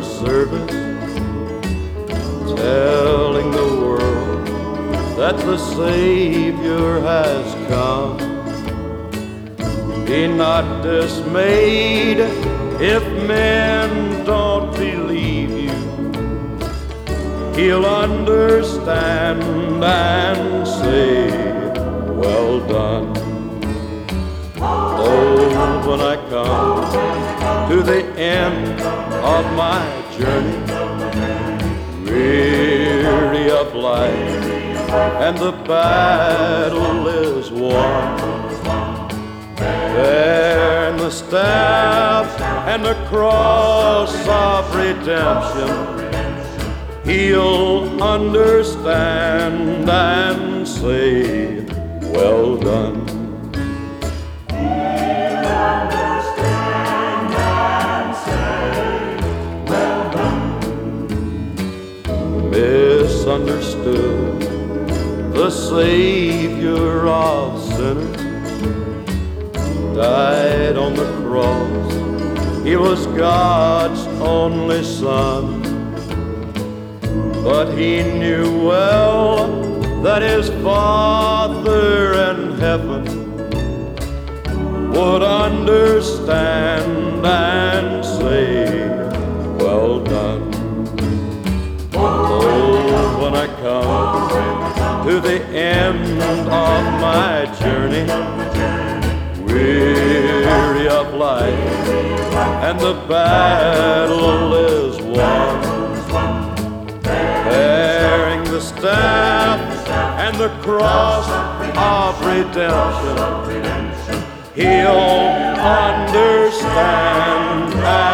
your service, telling the world that the Savior has come. Be not dismayed if men don't believe you. He'll understand and say, well done. Oh, when I come to the end of my journey, weary of life, and the battle is won, bearing the staff and the cross of redemption, He'll understand and say, well done. Misunderstood, the Savior of sinners died on the cross. He was God's only Son, but He knew well that His Father in heaven would understand and say, well done. Oh, when I come to the end of my journey, weary of life, and the battle is won, bearing the staff and the cross of redemption, He'll understand